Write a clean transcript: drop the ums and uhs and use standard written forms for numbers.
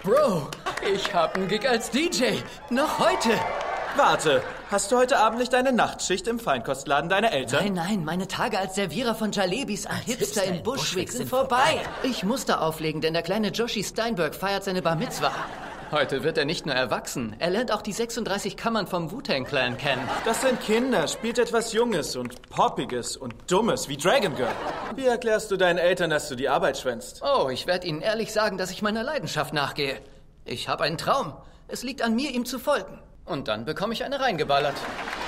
Bro, ich hab einen Gig als DJ. Noch heute. Warte, hast du heute Abend nicht deine Nachtschicht im Feinkostladen deiner Eltern? Nein, meine Tage als Servierer von Jalebis am Hipster in Bushwick sind vorbei. Ich musste auflegen, denn der kleine Joshi Steinberg feiert seine Bar Mitzwa. Heute wird er nicht nur erwachsen, er lernt auch die 36 Kammern vom Wu-Tang Clan kennen. Das sind Kinder, spielt etwas Junges und Poppiges und Dummes wie Dragon Girl. Wie erklärst du deinen Eltern, dass du die Arbeit schwänzt? Oh, ich werde ihnen ehrlich sagen, dass ich meiner Leidenschaft nachgehe. Ich habe einen Traum. Es liegt an mir, ihm zu folgen. Und dann bekomme ich eine reingeballert.